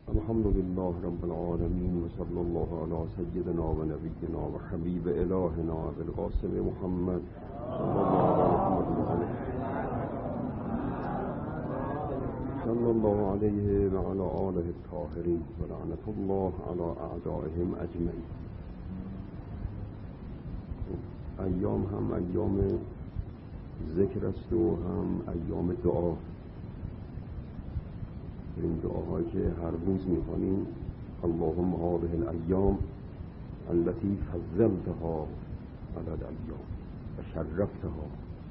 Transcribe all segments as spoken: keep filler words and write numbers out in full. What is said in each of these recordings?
الحمد لله رب العالمين وصلى الله على سيدنا ونبينا وحبيب إلهنا أبي القاسم محمد صلى الله عليه وعلى آله الطاهرين ولعنة الله على أعدائهم أجمعين. ایام هم ایام ذکر است و هم ایام دعا. این دعاهایی که هر روز می‌خوانیم: اللهم هذه الایام التي فضلتها على الایام و شرفتها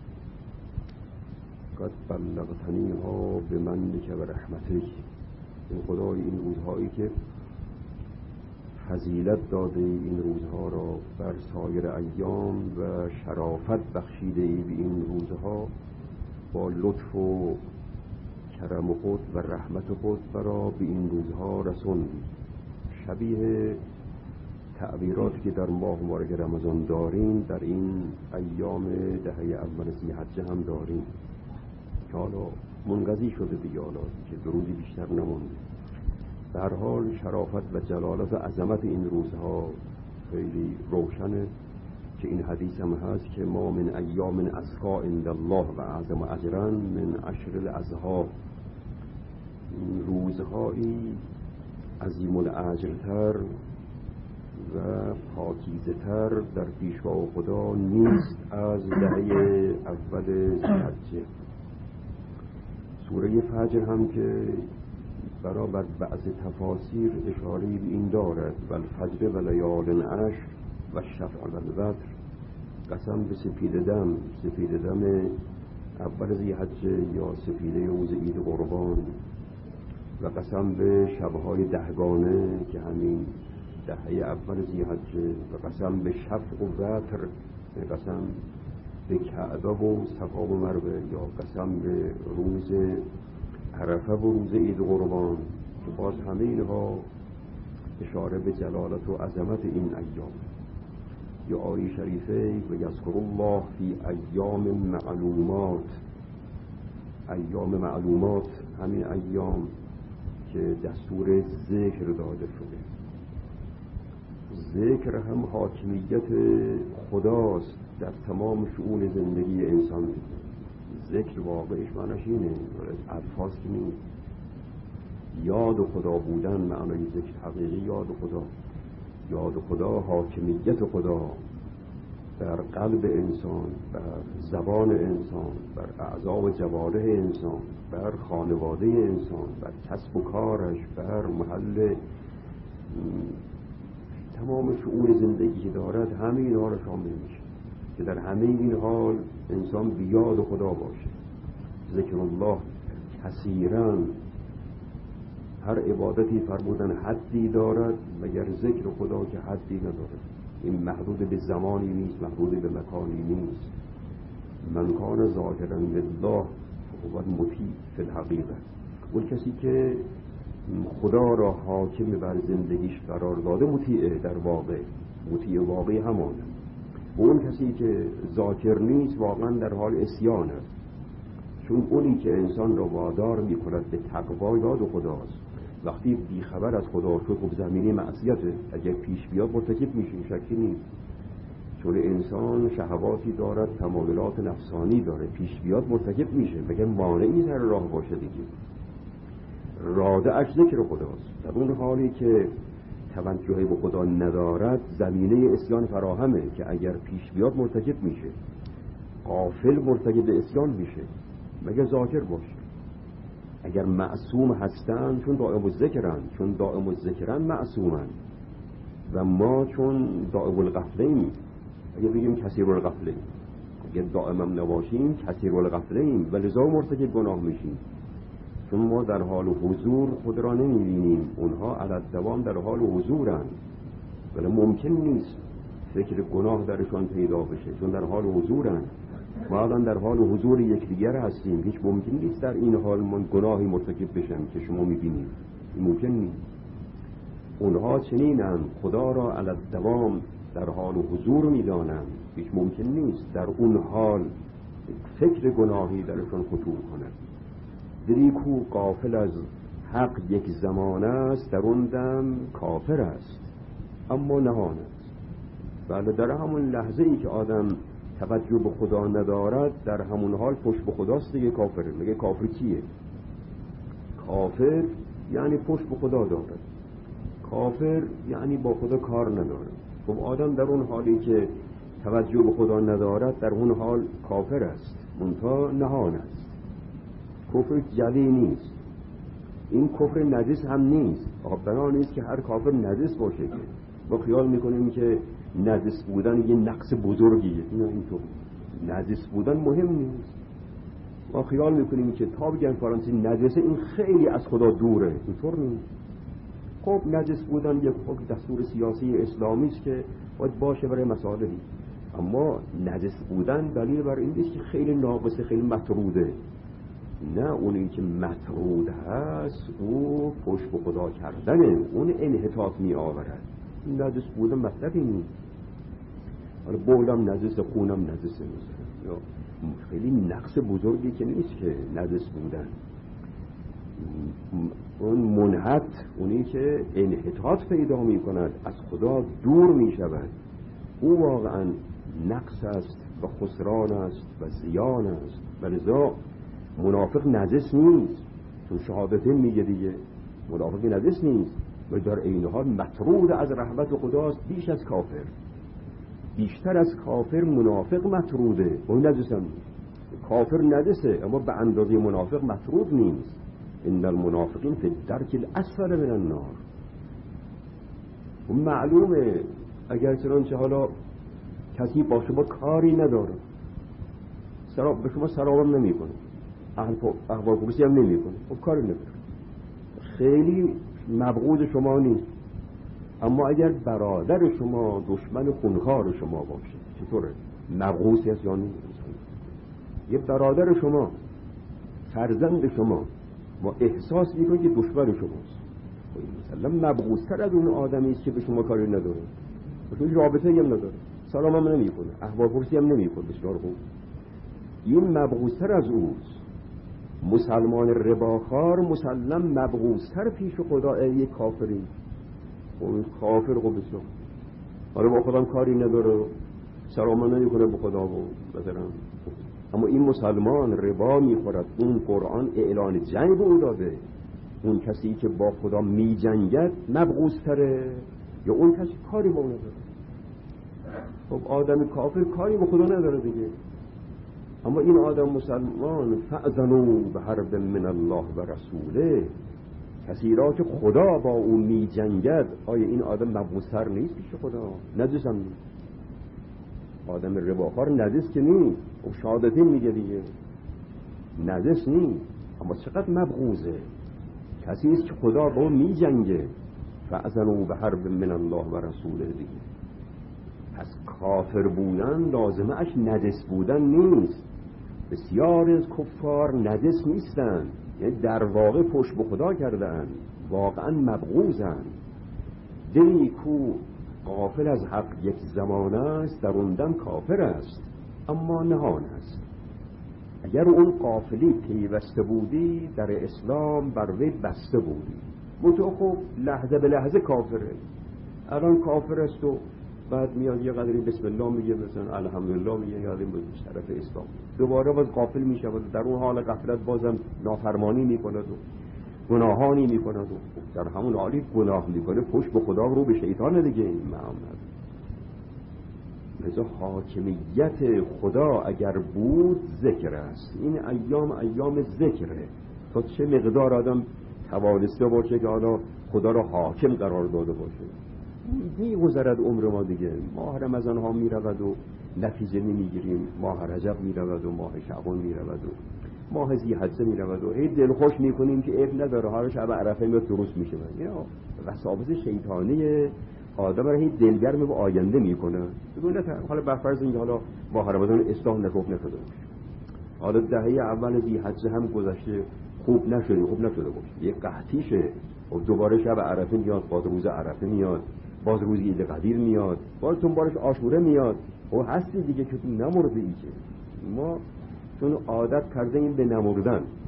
قد بلغتنیها بمنک و رحمتک. این خدای این روزهایی که فضیلت داده این روزها را بر سایر ایام و شرافت بخشیده ای به این روزها، با لطف و کرم خود و رحمت خود برا به این روزها رسوندی. شبیه تعبیراتی که در ماه مبارک رمضان داریم در این ایام دهه اول ذی‌حجه هم داریم که حالا منقضی شده دیگه، حالا که دو روزی بیشتر نمانده. در حال شرافت و جلالت و عظمت این روزها خیلی روشنه که این حدیث هم هست که ما من ایام اسقا عند الله و اعظم اجرا من عشر الاضحی. روزهایی عظیم الاجرتر و پاکیزه تر در پیشوا خدا نیست از دهه اول ذی‌حجه. سوره فجر هم که برابر بعض تفاسیر اشاره‌ای به این دارد: والفجر و لیال عشر و الشفع و الوتر. قسم به سپید دم، سپید دم اول ذی‌حجه یا سپیده روز عید قربان، و قسم به شبهای دهگانه که همین دهه اول ذی‌حجه، و قسم به شفع و وتر، قسم به کعبه و صفا و مروه، یا قسم به روز عرفه و روز عید قربان، که باز همه اینها اشاره به جلالت و عظمت این ایام. یا آیه شریفه: و یذکر الله فی ایام معلومات. ایام معلومات همین ایام که دستور ذکر داده شده. ذکر هم حاکمیت خداست در تمام شؤون زندگی انسان. ذکر واقعش معنیش اینه، الفاظ که نیست. یاد خدا بودن معنای ذکر حقیقی یاد خدا. یاد خدا، حاکمیت خدا بر قلب انسان، بر زبان انسان، بر اعضاء و جوارح انسان، بر خانواده انسان، بر کسب و کارش، بر محل تمام شؤون زندگی که دارد. همه اینها را شامل میشه که در همه این حال انسان بیاد خدا باشه. ذکر الله کثیراً. هر عبادتی فرمودن حدی دارد، مگر ذکر خدا که حدی ندارد. این محدود به زمانی نیست، محدود به مکانی نیست. من کان ذاکرا لله فهو المطیع فی الحقیقه. اون کسی که خدا را حاکم بر زندگیش قرار داده مطیعه، در واقع مطیع واقعی همانه. اون کسی که ذاکر نیست واقعا در حال عصیانه، چون اونی که انسان را وادار می‌کند به تقوا یاد خداست. وقتی بیخبر از خدا شد، خب زمینه معصیته. اگر پیش بیاد مرتکب میشه، شکی نیست. چون انسان شهواتی دارد، تمایلات نفسانی داره، پیش بیاد مرتکب میشه. مگر مانعی در راه باشه دیگه. راده اش ذکر خداست. در اون حالی که توجهی به خدا ندارد، زمینه عصیان فراهمه که اگر پیش بیاد مرتکب میشه. غافل مرتکب به عصیان میشه مگر ذاکر باشه. اگر معصوم هستن چون دائم الذکرن، چون دائم الذکرن معصومن، و ما چون دائم الغفله‌ایم. اگر بگیم کثیر الغفله، اگر دائم هم نباشیم کثیر الغفله‌ایم و لذا مرتکب گناه میشیم، چون ما در حال حضور خود را نمیبینیم. اونها علی دوام در حال حضورن، ولی ممکن نیست فکر گناه درشان پیدا بشه چون در حال حضورن. ما الان در حال حضور یکدیگر هستیم، هیچ ممکن نیست در این حال من گناهی مرتکب بشم که شما میبینید. این ممکن نیست. اونها چنینن، خدا را علی دوام در حال حضور میدانند، هیچ ممکن نیست در اون حال فکر گناهی درشان خطور کنند. دری کو غافل از حق یک زمان است در اون دم کافر است اما نهان است. بله در همون لحظه ای که آدم توجه به خدا ندارد در همون حال پشت به خداست دیگه کافره. میگه کافر کیه؟ کافر یعنی پشت به خدا دارد، کافر یعنی با خدا کار نداره. خب آدم در اون حالی که توجه به خدا ندارد در اون حال کافر است، منتها نهان است. کفر جلی نیست، این کفر نجس هم نیست. بنا نیست که هر کافر نجس باشه که ما خیال میکنیم که نجس بودن یه نقص بزرگیه. نه، اینطور نجس بودن مهم نیست. ما خیال میکنیم که تا بگن فرانسی نجسه این خیلی از خدا دوره، اینطور نیست. خب نجس بودن یک دستور سیاسی اسلامی است که باید باشه برای مسائلی، اما نجس بودن دلیل بر این نیست که خیلی ناقصه، خیلی مطروده. نه، اونی که مطرود هست او پشت به خدا کردنه، اون انحطاط می آورد. نجس بودن مطلبی نیست. حالا بولم نجس، خونم نجسه مثلا، یا خیلی نقص بزرگی که نیست که نجس بودن. اون منحط، اونی که انحطاط پیدا می کند، از خدا دور می شود، او واقعا نقص است و خسران است و زیان است. ولذا منافق نجس نیست، چون شهادتین میگه دیگه منافق نجس نیست، و در عین حال مطرود از رحمت خداست بیش از کافر. بیشتر از کافر منافق مطروده، اون نجس هم نیست. کافر نجسه اما به اندازه منافق مطرود نیست. ان المنافقین فی الدرک الاسفل من النار. و معلومه اگر چنانچه حالا کسی با شما کاری نداره، سراب به شما سرابم نمی کنه، احوال پرسی هم نمی کنه، خب کاری نداره، خیلی مبغوض شما نیست. اما اگر برادر شما دشمن خونخوار شما باشه، چطوره؟ مبغوضی هست یا نیست؟ یه برادر شما، فرزند شما، ما احساس میکنید که دشمن شماست، مثلا مبغوض‌تر از اون آدمی است که به شما کاری نداره، چون رابطه هم نداره، سلام هم نمی کنه، احوال پرسی هم نمی کنه. بسیار خوب، این مبغوض‌تر از اوست. مسلمان رباخوار مسلم مبغوض‌تر پیش خدا یک کافری. اون کافر خب بسیار حالا با خودم کاری نداره، سلام نمی کنه به خدا و مثلا، اما این مسلمان ربا میخورد. اون قرآن اعلان جنگ به او داده. اون کسی که با خدا می جنگد مبغوض‌تره یا اون کسی کاری با اون نداره؟ خب آدم کافر کاری با خدا نداره دیگه. اما این آدم مسلمان فأذنوا بحرب من الله و رسوله، کسی را که خدا با او می جنگد، آیا این آدم مبغوض‌تر نیست پیش خدا؟ نجس هم نیست. آدم رباخوار نجس که نیست، او شهادتین میگه دیگه نجس نیست، اما چقدر مبغوضه. کسی است که خدا با او می جنگه. فأذنوا بحرب من الله و رسوله دیگه. پس کافر بودن لازمه اش نجس بودن نیست. بسیار از کفار نجس نیستن، یعنی در واقع پشت به خدا کردن، واقعا مبغوضن. دلی کو غافل از حق یک زمان است در اون دم کافر است اما نهان است. اگر اون غافلی پیوسته بودی در اسلام بر وی بسته بودی، متو خب لحظه به لحظه کافره. الان کافر است و بعد میاد یه قدری بسم الله میگه، مثلا الحمدلله میگه، یادیم به طرف اسلام، دوباره باز غافل میشه و در اون حال غفلت بازم نافرمانی میکند و گناهانی میکند و در همون حالی گناه میکنه پشت به خدا رو به شیطان دیگه. این معامله لذا حاکمیت خدا اگر بود ذکر است. این ایام ایام ذکره. تا چه مقدار آدم توانسته باشه که حالا خدا را حاکم قرار داده باشه. میگذرد عمر ما دیگه. ماه رمضان ها میرود و نتیجه نمیگیریم، ماه رجب میرود و ماه شعبان میرود و ماه ذی‌حجه میرود و هی دلخوش میکنیم که عیب نداره، هر شب عرفه میاد درست میشه. اینا وساوس شیطانی آدم را هی دلگرم به آینده میکنه. بگو نه حالا بر فرض اینکه حالا ماه رمضان اصلاح نکوف نشده باشه، حالا دهه اول ذی‌حجه هم گذشته خوب نشده خوب نشده باشه، یه قحطیشه و دوباره شب عرفه میاد، باز روز عرفه میاد، باز روز عید قدیر میاد، باز چون بارش عاشوره میاد و هستی دیگه که تو نمرده ای که ما چون عادت کرده این به نمردن.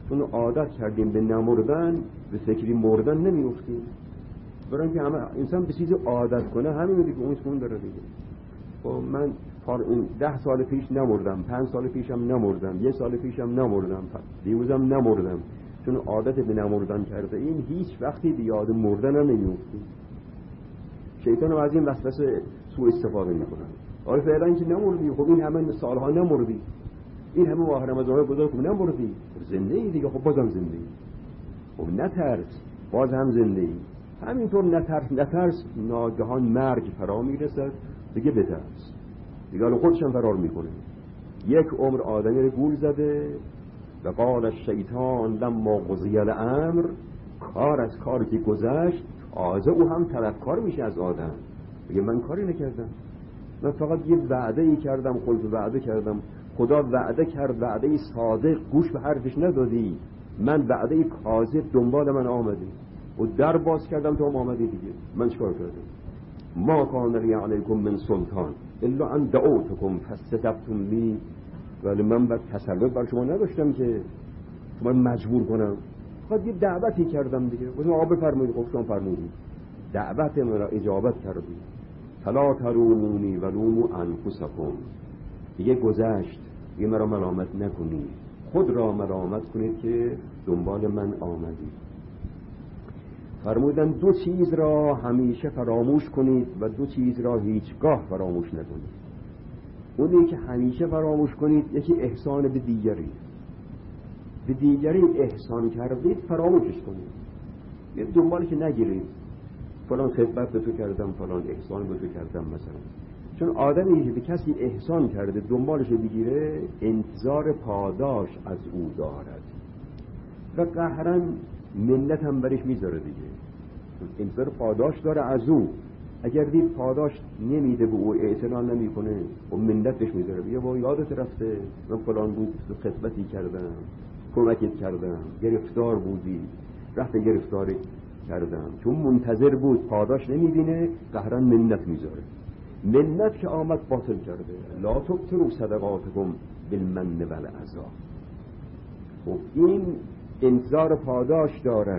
چون عادت کردیم به نمردن، به فکری مردن نمیافتیم. برای اینکه همه انسان به چیزی عادت کنه همین دیگه اون سکون داره دیگه. خب من ده سال پیش نمردم، پنج سال پیشم نمردم، یه سال پیشم نمردم، دیروزم نمردم. چون عادت به نمردن کرده این هیچ وقتی به یاد مردن هم نمیافتیم. شیطان از این وسوسه سوء استفاده میکنه. آره فعلا که نمردی، خب این همه سالها نمردی، این همه ماه رمضان گذشت که نمردی، زنده ای دیگه، خب بازم زنده ای، خب نترس، باز هم زنده ای. همینطور نترس نترس ناگهان مرگ فرا میرسد، دیگه بترس، دیگه خودشم فرار میکنه. یک عمر آدمی رو گول زده و قال الشیطان لما قضی الامر، کار از کاری که گذشت تازه او هم طلبکار میشه از آدم، میگه من کاری نکردم، من فقط یه وعده ای کردم، خلف وعده کردم، خدا وعده کرد، وعده ای صادق، گوش به حرفش ندادی، من وعده ای کاذب دنبال من آمدی و در باز کردم تو هم آمدی دیگه، من چیکار کردم؟ ما کان لی علیکم من سلطان الا ان دعوتکم فاستجبتم لی، ولی من بعد تسلط بر شما نداشتم که من مجبور کنم، فقط یه دعوتی کردم دیگه، گفتم آقا بفرمایید، خب شما فرمودید، دعوت من را اجابت کردید. فلا تلومونی ولوموا انفسکم، دیگه گذشت، دیگه مرا ملامت نکنید، خود را ملامت کنید که دنبال من آمدید. فرمودن دو چیز را همیشه فراموش کنید و دو چیز را هیچگاه فراموش نکنید. اونی که همیشه فراموش کنید یکی احسان به دیگری، به دیگری احسان کردید فراموشش کنید، یه دنبالش نگیرید، فلان خدمت به تو کردم، فلان احسان به تو کردم مثلا. چون آدمی که به کسی احسان کرده دنبالش بگیره انتظار پاداش از او دارد و قهرن منت هم برش میذاره دیگه، انتظار پاداش داره از او. اگر دید پاداش نمیده به او، اعتنا نمیکنه و منت بهش میذاره، بیا با یادت رفته من فلان بود خدمتی کردم، کمکت کردم، گرفتار بودی رفت گرفتاری کردم. چون منتظر بود پاداش نمیبینه قهرن منت میذاره. منت که آمد باطل کرده. لا تبطلوا صدقاتکم بالمن والعذا. خب این انتظار پاداش دارد،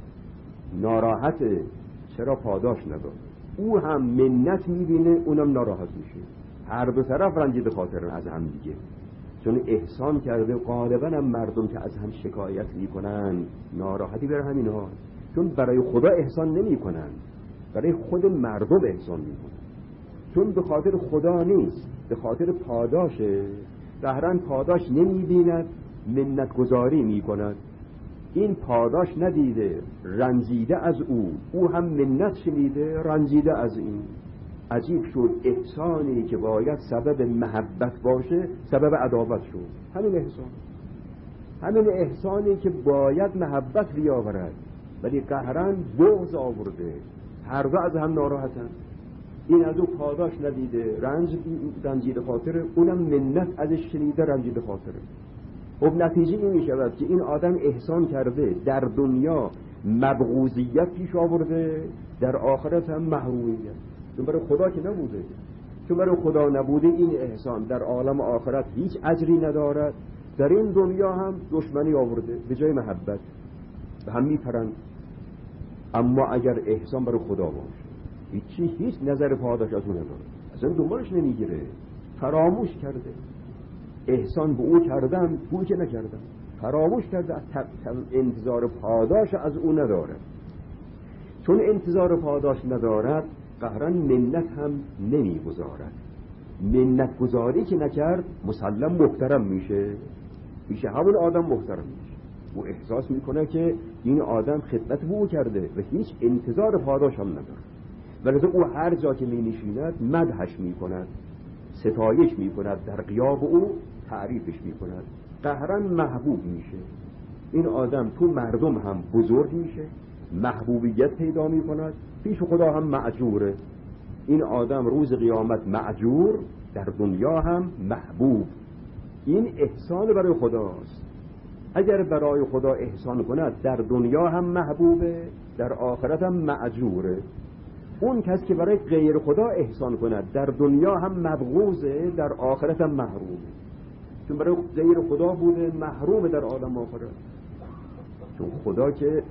ناراحته چرا پاداش نداد، او هم منت میبینه اونم ناراحت میشه، هر دو طرف رنجیده خاطر از هم دیگه. چون احسان کرده. غالبا هم مردم که از هم شکایت میکنن ناراحتی بر همین ها، چون برای خدا احسان نمی کنن، برای خود مردم احسان میکنن، چون به خاطر خدا نیست، به خاطر پاداشه. قهرن پاداش نمیبیند منت گذاری میکند، این پاداش ندیده رنجیده از او، او هم منت شنیده رنجیده از این. عجیب شد احسانی که باید سبب محبت باشه سبب عداوت شد. همین احسان، همین احسانی که باید محبت بیاورد ولی قهرن بغض آورده، هر دو از هم ناراحتن. این از او پاداش ندیده رنج رنجیده خاطره، اونم منت ازش شنیده رنجیده خاطره. خب نتیجه این می شود که این آدم احسان کرده، در دنیا مبغوضیت پیش آورده، در آخرت هم محرومیت. چون برای خدا که نبوده، چون برای خدا نبوده این احسان در عالم آخرت هیچ اجری ندارد، در این دنیا هم دشمنی آورده به جای محبت، به هم میپرند. اما اگر احسان برای خدا باشه هیچی، هیچ نظر پاداش از اون نداره، اصلا دنبالش نمیگیره، فراموش کرده. احسان به او کردم، پول که نکردم، فراموش کرده، انتظار پاداش از او نداره. چون انتظار پاداش ندارد قهرن منت هم نمیگذارد. منت گذاری که نکرد مسلم محترم میشه، میشه همون آدم محترم میشه. او احساس میکنه که این آدم خدمت به او کرده و هیچ انتظار پاداش هم نداره، ولی او هر جا که می نشیند مدحش میکند، ستایش میکند، در غیاب او تعریفش میکند، قهرن محبوب میشه. این آدم تو مردم هم بزرگ میشه، محبوبیت پیدا میکند، پیش خدا هم معجوره. این آدم روز قیامت معجور، در دنیا هم محبوب. این احسان برای خداست. اگر برای خدا احسان کند در دنیا هم محبوبه، در آخرت هم معجوره. اون کس که برای غیر خدا احسان کند در دنیا هم مبغوضه، در آخرت هم محرومه. چون برای غیر خدا بوده محروم در عالم آخرت. چون خدا که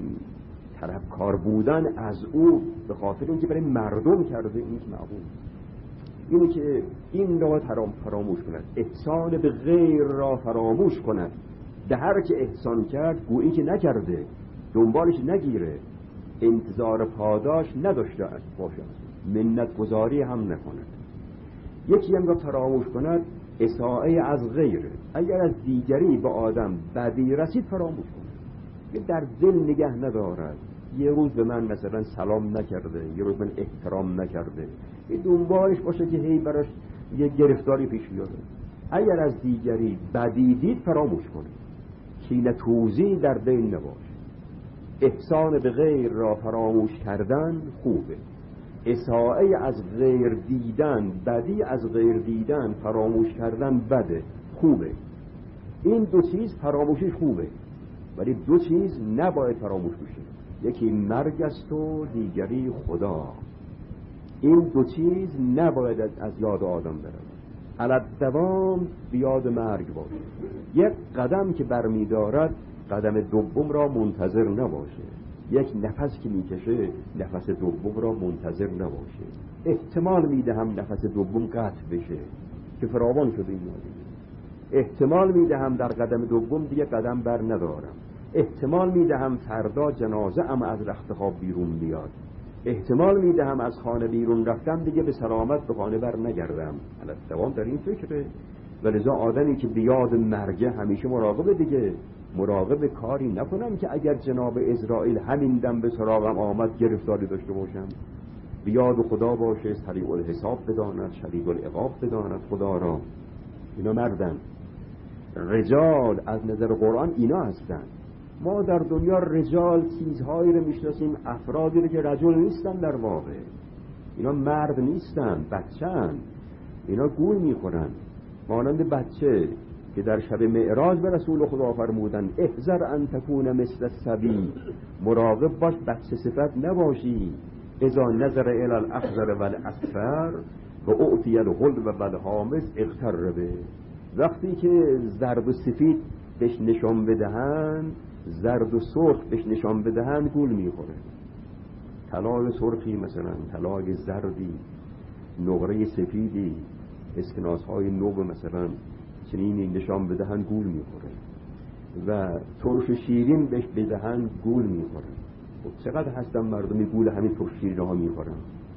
طلبکار بودن از او به خاطر اینکه برای مردم کرده، این که معقول اینه که این را فراموش کند، احسان به غیر را فراموش کند. به هر که احسان کرد گویی که نکرده، دنبالش نگیره، انتظار پاداش نداشته باشد، منت گذاری هم نکند. یکی هم را فراموش کند اساءه از غیره. اگر از دیگری به آدم بدی رسید فراموش کند، در دل نگه ندارد. یه روز به من مثلا سلام نکرده، یه روز من احترام نکرده، یه دنبالش باشه که هی براش یه گرفتاری پیش بیاره. اگر از دیگری بدی دید فراموش کنه، کینه توزی در دل نباشه. احسان به غیر را فراموش کردن خوبه، اساءه از غیر دیدن، بدی از غیر دیدن فراموش کردن بده، خوبه. این دو چیز فراموشیش خوبه، ولی دو چیز نباید فراموش بشه. یکی مرگ است و دیگری خدا. این دو چیز نباید از یاد آدم برود. علت دوام بیاد مرگ باشه. یک قدم که برمی دارد قدم دوم را منتظر نباشه. یک نفس که میکشه نفس دوم را منتظر نباشه. احتمال میدهم نفس دوم قطع بشه که فراوان شده این مالی. احتمال میدهم در قدم دوم دیگه قدم بر ندارم. احتمال میدهم فردا جنازه اما از رخت خواب بیرون بیاد. احتمال میدهم از خانه بیرون رفتم دیگه به سلامت به خانه بر نگردم. البته دوام در این فکره. ولذا آدمی که بیاد مرگه همیشه مراقبه دیگه، مراقب کاری نکنم که اگر جناب اسرائیل همین دم به سراغم آمد گرفتاری داشته باشم. بیاد خدا باشه، سریع الحساب بداند، شدید العقاب بداند خدا را. اینا مردن. رجال از نظر قرآن اینا هستن. ما در دنیا رجال چیزهایی رو میشناسیم، افرادی رو که رجل نیستن، در واقع اینا مرد نیستن، بچه‌ن. اینا گول میخورن، مانند بچه که در شب معراج به رسول خدا فرمودن احذر ان تکون مثل الصبی، مراقب باش بچه صفت نباشی. اذا نظر الی الاخضر والاصفر و اعطی الحلو والحامض اغتر به. وقتی که زرد و سفید بهش نشان بدهن، زرد و سرخ بهش نشان بدهن، گول میخوره. طلای سرخی مثلا، طلای زردی، نقره سفیدی، اسکناس های نو مثلا چنین نشان بدهن، گول میخوره. و ترش شیرین بهش بدهن، گول میخوره. خب چقدر هستن مردمی گول همین ترش شیرین ها میخورن،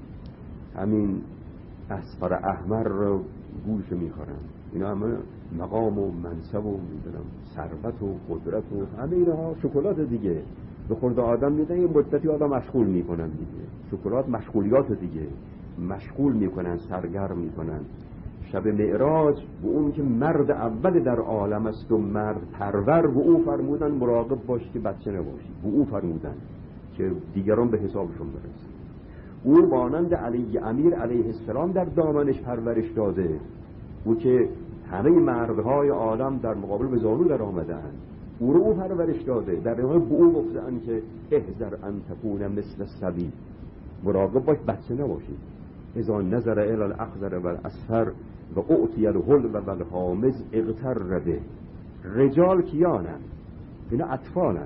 همین اصفر احمر رو گولش میخورن. اینا همه مقام و منصب و میدونم ثروت و قدرت و همه اینها شکلات دیگه. به خورد آدم میدن یه مدتی آدم مشغول میکنن دیگه. شکلات مشغولیات دیگه، مشغول میکنن، سرگرم میکنن. شب معراج به اون که مرد اول در عالم است و مرد پرور، به او فرمودن مراقب باش که بچه نباشی. به او فرمودن که دیگران به حسابشون برسن. او مانند علی امیر علیه السلام در دامنش پرورش داده، او که همه مردهای عالم در مقابل به زانو در آمدن، او رو او پرورش داده. در واقع به او گفتن که احذر ان تکون مثل الصبی، مراقب باش بچه نباشی. اذا نظر الی الاخضر والاصفر و اعطی الحلو والحامض اغتر به. رجال کیانن؟ اینا اطفالن.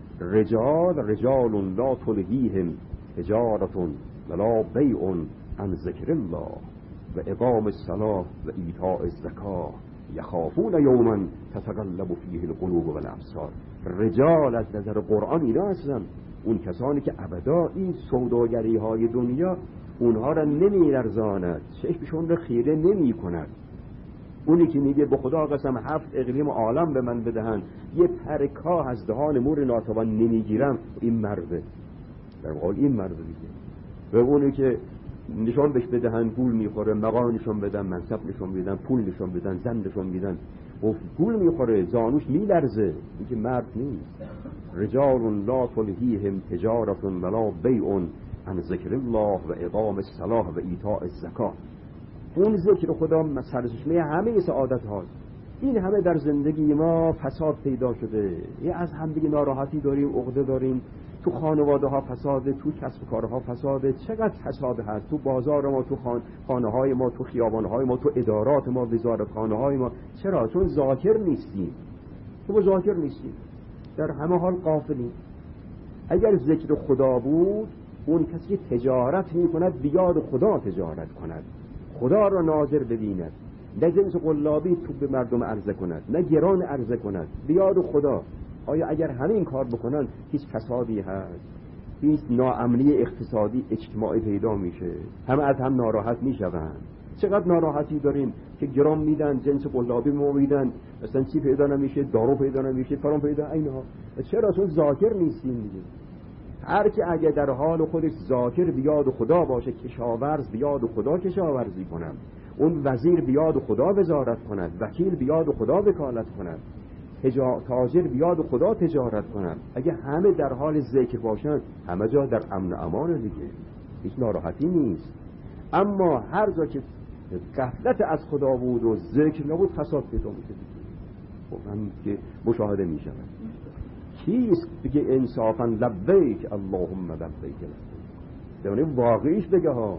رجال رجال لا تلهیهم تجارت ولا بیع عن ذکر الله و اقام الصلاة و ایتاء الزکاة یخافون یوما تتقلب فیه القلوب والابصار. رجال از نظر قرآن اینا هستن، اون کسانی که ابدا این سوداگری های دنیا اونها را نمی لرزاند، چشمشون را خیره نمی کند. اونی که میگه به خدا قسم هفت اقلیم عالم به من بدهن، یه پرکاه از دهان مور ناتوان نمیگیرم، این مرده. در واقع این مرده دیگه. و اونی که نشان بهش بدهن گول میخوره، مقام نشان بدن، منصب نشان بدن، پول نشان بدن، زن نشان بدن، و گول میخوره، زانوش میلرزه، این که مرد نیست. رجال لا تلهیهم تجارت ولا بیع عن ذکر الله و اقام الصلاة و ایتاء الزکاة. اون ذکر خدا سرچشمه همه سعادت هاست. این همه در زندگی ما فساد پیدا شده، یه از هم دیگه ناراحتی داریم، عقده داریم، تو خانواده ها فساده، تو کسب کارها فساده. چقدر فساد هست تو بازار ما، تو خان... خانه های ما، تو خیابان های ما، تو ادارات ما، وزارت خانه های ما. چرا؟ چون ذاکر نیستیم. تو ذاکر نیستیم. در همه حال غافلیم. اگر ذکر خدا بود، اون کسی که تجارت می کند بیاد خدا تجارت کند، خدا را ناظر ببیند، نه جنس قلابی تو به مردم عرضه کند، نه گران عرضه کند، بیاد خدا. آیا اگر همه این کار بکنن هیچ فسادی هست؟ هیچ ناامنی اقتصادی اجتماعی پیدا میشه؟ همه از هم ناراحت میشوند. چقدر ناراحتی داریم که گران میدن، جنس قلابی ما میدن، مثلا چی پیدا نمیشه، دارو پیدا نمیشه، فرام پیدا، اینها. چرا؟ چون ذاکر نیستیم دیگه. هر که اگه در حال خودش ذاکر بیاد خدا باشه، کشاورز بیاد خدا کشاورزی کنند، اون وزیر بیاد خدا وزارت کند، وکیل بیاد خدا وکالت کند، تاجر بیاد خدا تجارت کند، اگه همه در حال ذکر باشند، همه جا در امن و امان دیگه، هیچ ناراحتی نیست. اما هر جا که غفلت از خدا بود و ذکر نبود، فساد پیدا میشه. خب هم که مشاهده میشود. کیست بگه انصافا لبیک اللهم لبیک لبیک؟ یعنی واقعیش بگه ها.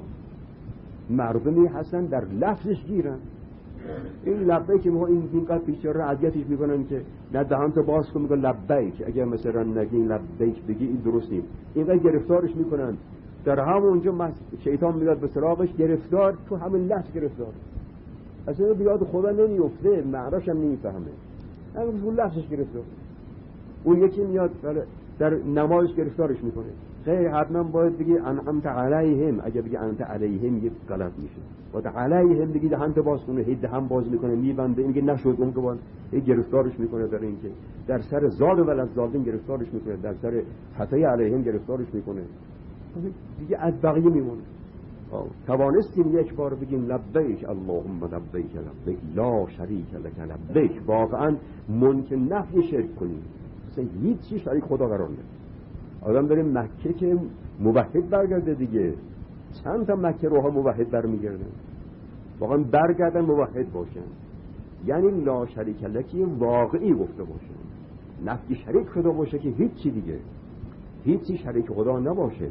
مردمی هستن در لفظش گیرن. این لبیک ما این اینقدر بیچاره اذیتش میکنن که نه دهان تو باز کن میگه لبیک، اگه مثلا نگی لبیک بگی این درست نیست، اینقدر گرفتارش میکنن. در همونجا شیطان میاد به سراغش، گرفتار تو همین لفظ گرفتار، اصلا بیاد خدا نمیفته، معناش هم نمیفهمه، همین اون لفظش گرفتار. اون یکی میاد در نمازش گرفتارش میکنه. خیلی حتما باید بگی انعمت علیهم، اگه بگی انت علیهم یه غلط میشه. باید علیهم بگی دهن تو باز کنه، هی دهن باز میکنه میبنده، میگه نشد، اون که باید هی گرفتارش میکنه. در این که در سر زاد و ولذالین گرفتارش میکنه، در سر فتای علیهم گرفتارش میکنه، دیگه از بقیه میمونه. توانستیم یک بار بگیم لبیک اللهم لبیک لبیک لا شریک لک لبیک، واقعا ممکن نفی شرک کنیم، مثلا هیچ چیز شریک خدا قرار نده. آدم بریم مکه که موحد برگرده دیگه، چند تا مکه روها موحد برمیگردن، واقعا برگردن موحد باشن، یعنی لا شریک لکی واقعی گفته باشن، نفی شریک خدا باشه که هیچی دیگه، هیچی شریک خدا نباشه،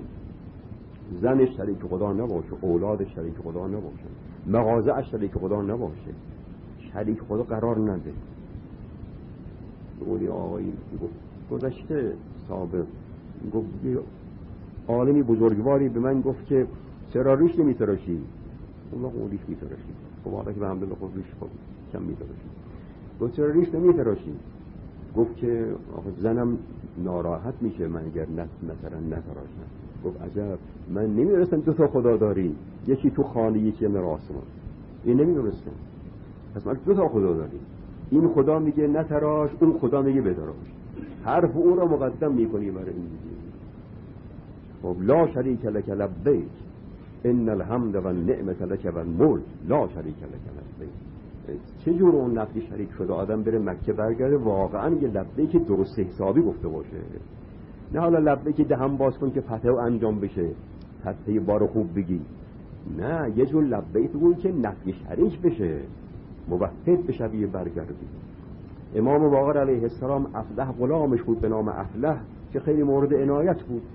زن شریک خدا نباشه، اولاد شریک خدا نباشه، مغازه شریک خدا نباشه، شریک خدا قرار نده. اولی آقایی گذشته سابق گفت، عالمی بزرگواری به من گفت که چرا ریش نمیتراشی؟ اون وقت اون ریش میتراشی. خب حالا که به حمدالله خود ریش خب کم میتراشی. گفت چرا ریش نمیتراشی؟ گفت که آخه زنم ناراحت میشه من اگر نت مثلا نتراشم. گفت عجب، من نمیدونستم دو تا خدا داری، یکی تو خانه یکی در آسمان. این نمیدونستم. پس من دو تا خدا داری، این خدا میگه نتراش، اون خدا میگه بدراش، حرف او را مقدم میکنی برای این دیگه. خب لا شریک لک لبیک ان الحمد و النعمت لک و الملک لا شریک لک لبیک. چجور اون نفی شریک شده؟ آدم بره مکه برگرده واقعا یه لبیک درست حسابی گفته باشه، نه حالا لبیک دهن باز کن که فتح و انجام بشه، فتح بارو خوب بگی، نه یه جور لبیک بگوی که نفی شریک بشه، موحد بشه بیه برگردی. امام باقر علیه السلام افلح غلامش بود به نام افلح که خیلی مورد عنایت بود.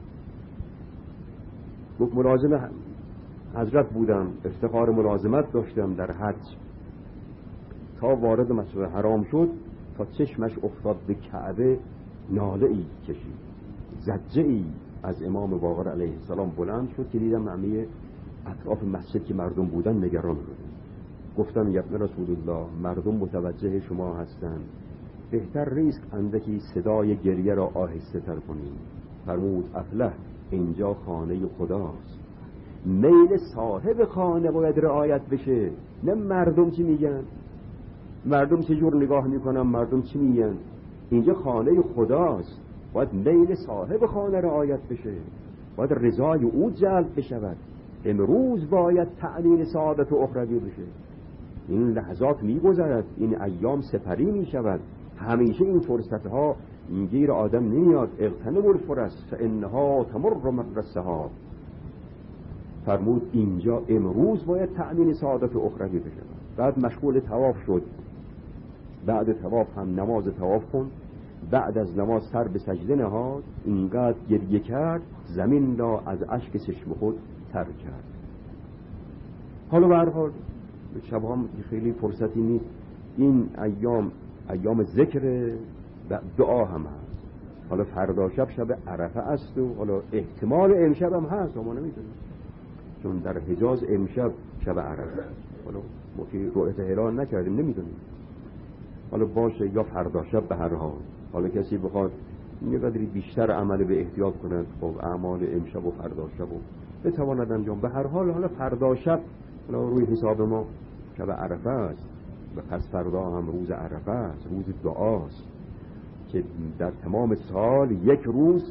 گفت ملازم حضرت بودم، افتخار ملازمت داشتم در حج، تا وارد مسجد حرام شد تا چشمش افتاد به کعبه ناله ای کشید، زجه ای از امام باقر علیه السلام بلند شد که دیدم همه اطراف مسجد که مردم بودن نگران شدن. گفتم یا ابن رسول الله، مردم متوجه شما هستند، بهتر ریسک اندکی صدای گریه را آهسته تر کنیم. فرمود افلح، اینجا خانه خداست، میل صاحب خانه باید رعایت بشه، نه مردم چی میگن، مردم چه جور نگاه میکنن، مردم چی میگن. اینجا خانه خداست، باید میل صاحب خانه رعایت بشه، باید رضای او جلب بشود. امروز باید تعلیم سعادت و اخروی بشه. این لحظات میگذرد، این ایام سپری میشود، همیشه این فرصتها گیر آدم نمیاد. اغتنموا الفرص فانها تمر مر السحاب. فرمود اینجا امروز باید تأمین سعادت و اخروی بشه. بعد مشغول طواف شد، بعد طواف هم نماز طواف کن، بعد از نماز سر به سجده نهاد، اینقدر گریه کرد زمین را از اشک چشم خود تر کرد. حالا به هر حال شب هم خیلی فرصتی نیست، این ایام ایام ذکر و دعا هم هست. حالا فردا شب شب عرفه است و حالا احتمال امشب هم هست، ما نمیدونیم، چون در حجاز امشب شب عرفه، حالا ما که رؤیت هلال نکردیم نمیدونیم، حالا باشه یا فردا شب. به هر حال حالا کسی بخواد یه قدری بیشتر عمل به احتیاط کند، خب اعمال امشب و فردا شب و بتواند انجام. به هر حال حالا فردا شب حالا روی حساب ما شب عرفه است و پس فردا هم روز عرفه است، روز دعاست که در تمام سال یک روز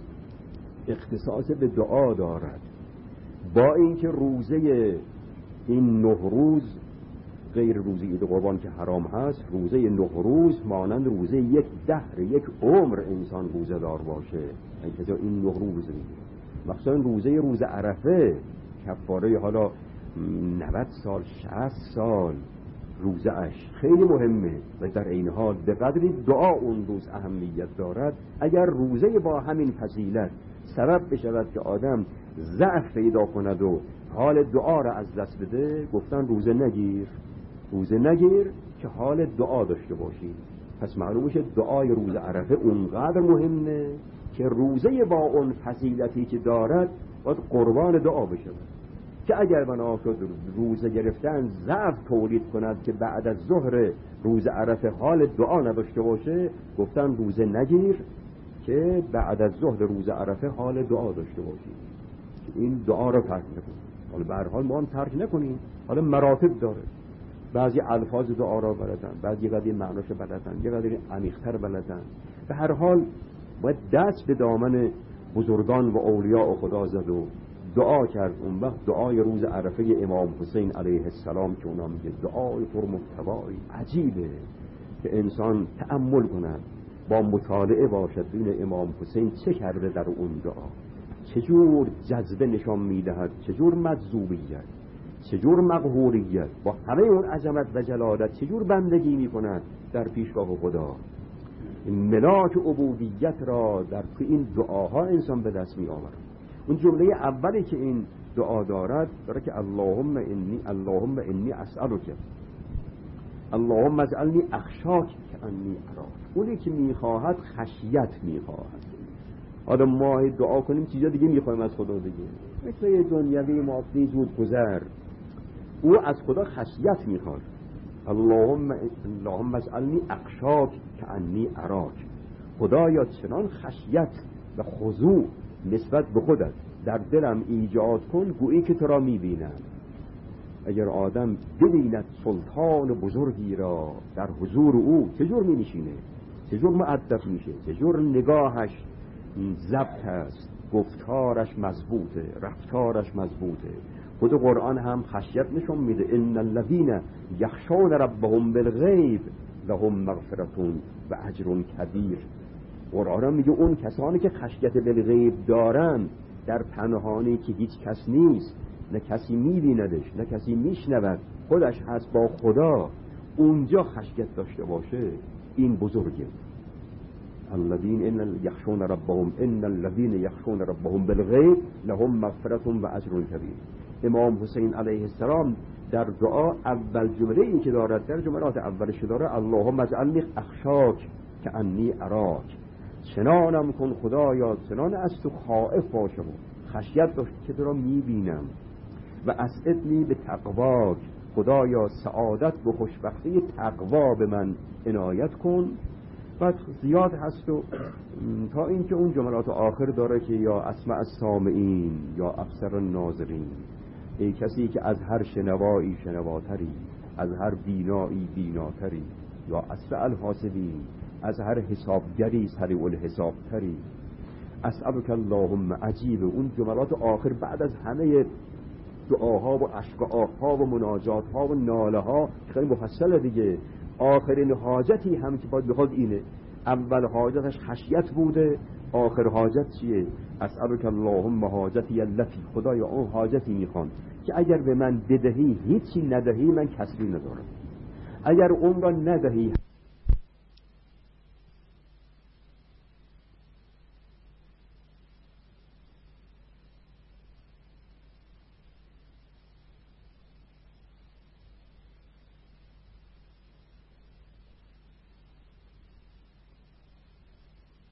اختصاص به دعا دارد. با اینکه روزه این نه روز غیر روزه عید قربان که حرام هست، روزه نه روز مانند روزه یک دهر، یک عمر انسان روزه دار باشه. اینکه این نه روز مخصوصا روزه روز عرفه کفاره حالا نود سال شصت سال روزه اش خیلی مهمه و در این حال به قدری دعا اون روز اهمیت دارد. اگر روزه با همین فضیلت سبب بشود که آدم ضعف پیدا کند و حال دعا را از دست بده، گفتن روزه نگیر، روزه نگیر که حال دعا داشته باشی. پس معلوم میشه دعای روز عرفه اونقدر مهمه که روزه با اون فضیلتی که دارد باید قربان دعا بشه، که اگر بنا شد روزه گرفتن ضعف تولید کند که بعد از ظهر روز عرفه حال دعا نداشته باشه، گفتن روزه نگیر که بعد از ظهر روز عرفه حال دعا داشته باشی. این دعا رو ترک نکنیم. حالا به هر حال ما هم ترک نکنیم، حالا مراتب داره، بعضی الفاظ دعا را بلدن، بعضی قدری معناش بلدن، یه قدری عمیق‌تر بلدن. به هر حال باید دست به دامن بزرگان و اولیاء خدا زد و دعا کرد. اون وقت دعای روز عرفه امام حسین علیه السلام که اونا میگه دعای پرمحتوای عجیبه که انسان تأمل کند، با مطالعه باشد ببین امام حسین چه کرده در اون دعا، چجور جذبه نشان میدهد، چجور مجذوبیت، چجور مقهوریت، با همه اون عظمت و جلالت چجور بندگی میکند در پیشگاه خدا. ملاک عبودیت را در این دعاها انسان به دست می آورد. اون جمله اولی که این دعا دارد داره که اللهم انی اللهم انی اسألک اللهم اجعلنی اخشاک کأنی اراک. اونی که میخواهد خشیت میخواهد. آدم ما دعا کنیم چیزا دیگه میخوایم از خدا دیگه، مثل یه دنیوی مادی زود گذر. او از خدا خشیت میخواد. اللهم اللهم اجعلنی اخشاک کأنی اراک. خدایا چنان خشیت و خضوع نسبت به خودت در دلم ایجاد کن گویی که تو را میبینم. اگر آدم ببیند سلطان بزرگی را در حضور او چجور می نشینه، چجور مؤدب میشه، چجور نگاهش ضبط است، گفتارش مضبوطه، رفتارش مضبوطه. خود قرآن هم خشیت نشون میده. ان الذین یخشون ربهم بالغیب لهم مغفرة و اجر کبیر. قرآن میگه اون کسانی که خشیت بالغیب دارن در پنهانی که هیچ کس نیست، نه کسی میبیندش نه کسی میشنود، خودش هست با خدا، اونجا خشیت داشته باشه، این بزرگه. الذين ان يخشون ربهم ان الذين يخشون ربهم بالغیب لهم مغفرة و اجر کبیر. امام حسین علیه السلام در دعا اول جمله‌ای که دارد، در جملات اولش داره اللهم اجعلنی اخشاک کأنی اراک. چنانم کن خدایا چنان از تو خائف باشم، خشیت داشت که تو را میبینم. و اسعدنی به تقواک. خدایا سعادت و خوشبختی تقوا به من عنایت کن. بعد زیاد هست و تا اینکه اون جملات آخر داره که یا اسمع السامعین یا ابصر الناظرین. ای کسی که از هر شنوایی شنواتری، از هر بینایی بیناتری، یا اسرع الحاسبین، از هر حسابگری سریع الحسابتری. اسألک اللهم عجیب. اون جملات آخر بعد از همه دعاها و اشکاها و مناجاتها و ناله ها خیلی مفصله دیگه. آخرین حاجتی هم که باید بخواد اینه. اول حاجتش خشیت بوده، آخر حاجت چیه؟ اسألک اللهم حاجتی التی. خدایا اون حاجتی میخوان که اگر به من بدهی هیچی ندهی من کسری ندارم، اگر اون را ندهی